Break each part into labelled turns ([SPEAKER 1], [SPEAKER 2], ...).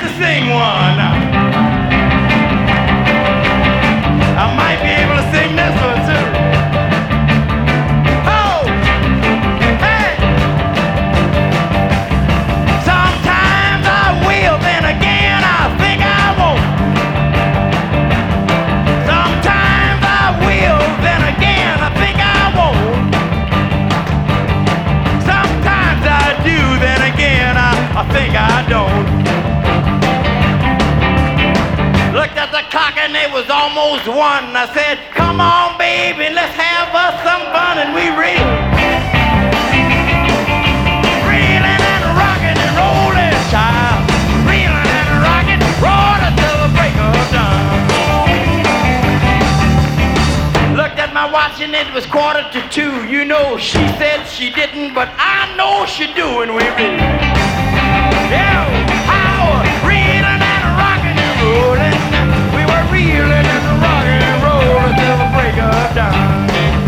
[SPEAKER 1] to sing one. I might be able to sing this one too. Oh, hey. Sometimes I will, then again I think I won't. Sometimes I will, then again I think I won't. Sometimes I do, then again I think I don't. Looked at the clock and it was almost 1. I said, come on baby, let's have us some fun. And we reeled. Reeling and rocking and rolling, child. Reeling and rocking, rolling till the break of dawn. Looked at my watch and it was 1:45. You know, she said she didn't, but I know she do. And we reeled. Yeah, power, reeling and rocking and rolling. We were reeling and rocking and rolling till the break of dawn.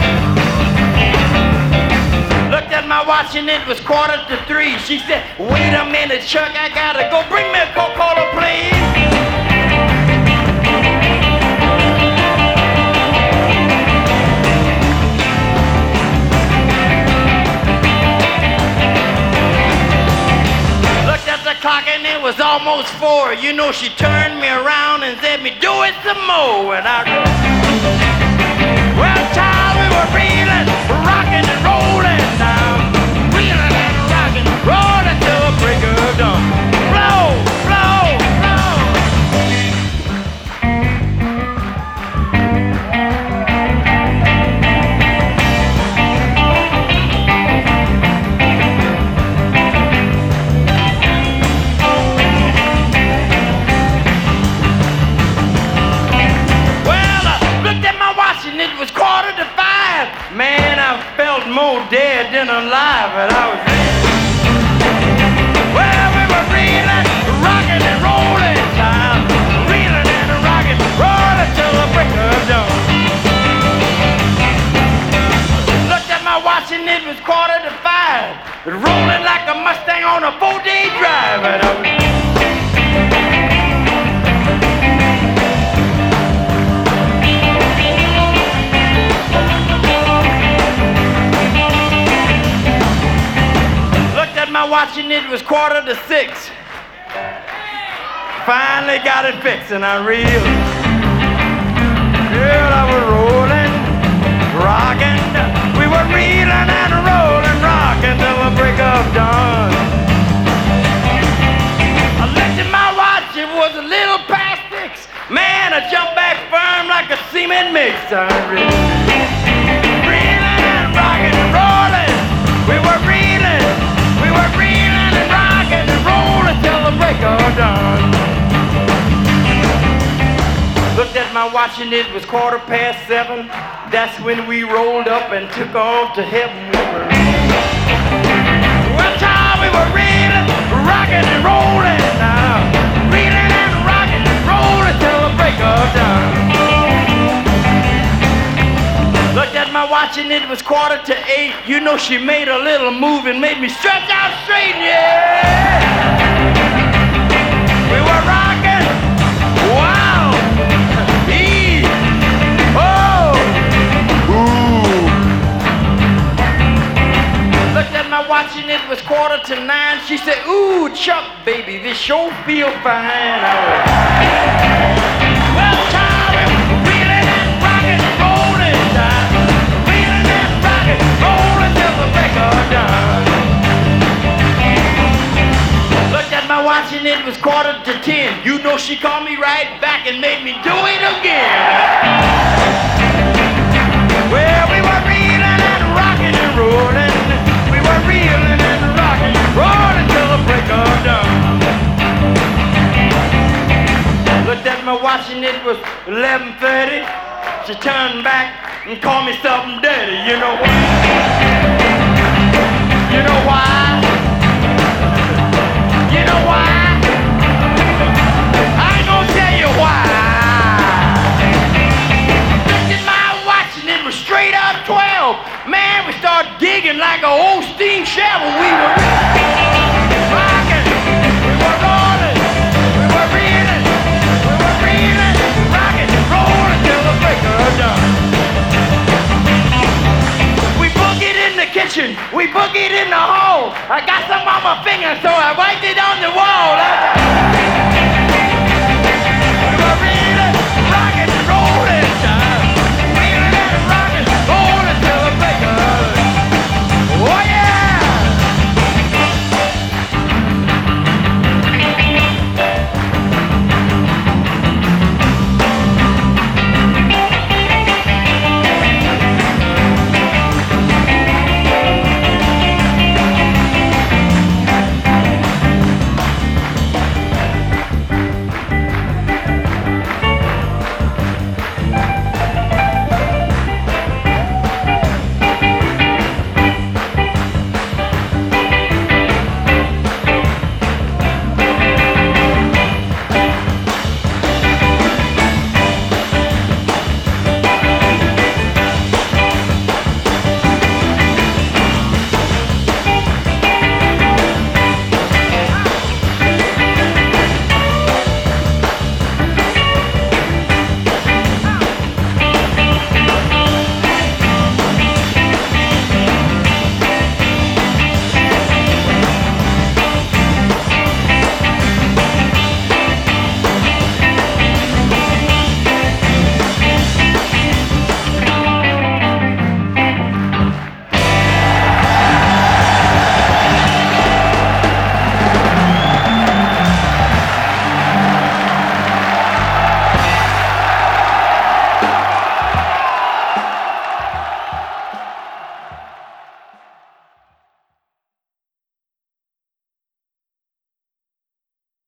[SPEAKER 1] Looked at my watch and it was 2:45. She said, wait a minute, Chuck, I gotta go. Bring me a Coca-Cola, please. Clock and it was almost 4. You know, she turned me around and said me do it some more. And I well, child, we were reeling, rocking and rolling down, reeling and rocking, rolling till the break of dawn. Blow, blow, blow. It was 4:45. Man, I felt more dead than alive, but I was dead. Well, we were reeling, rocking and rolling, child. Reeling and rocking, rolling till the break of dawn. Looked at my watch and it was 4:45. Rolling like a Mustang on a 4-day drive, but I was my watch and it was 5:45. Finally got it fixed and I reeled. Girl, I was rolling, rocking. We were reeling and rolling, rocking till the break of dawn. I looked at my watch, it was a little past 6. Man, I jumped back firm like a cement mix. I reeled. Reeling and rocking and rolling. We were reeling. We were reeling and rocking and rolling till the break of dawn. Looked at my watch and it was 7:15. That's when we rolled up and took off to heaven. Well, child, we were reeling, rocking and rolling now. Reeling and rocking and rolling till the break of dawn. Looked at my watch and it was 7:45. You know, she made a little move and made me stretch out straight, yeah! We were rocking, wow! E, oh, ooh. Looked at my watch and it was 8:45. She said, ooh, Chuck, baby, this sure feel fine. Well, child, we were reeling and rocking and rolling down. Reeling and rocking, rolling till the break of dawn. Looked at my watch and it was 9:45. You know, she called me right back and made me do it again. Well, we were reeling and rocking and rolling. We were reeling and rocking, rolling till the break of dawn. Looked at my watch and it was 11:30. She turned back and called me something dirty. You know why? You know why? You know why? I ain't gonna tell you why. Looked at my watch and it was straight up 12. Man, we started digging like an old steam shovel. We were rocking, we were rolling, we kitchen. We boogied in the hall. I got some on my finger, so I wiped it on the wall.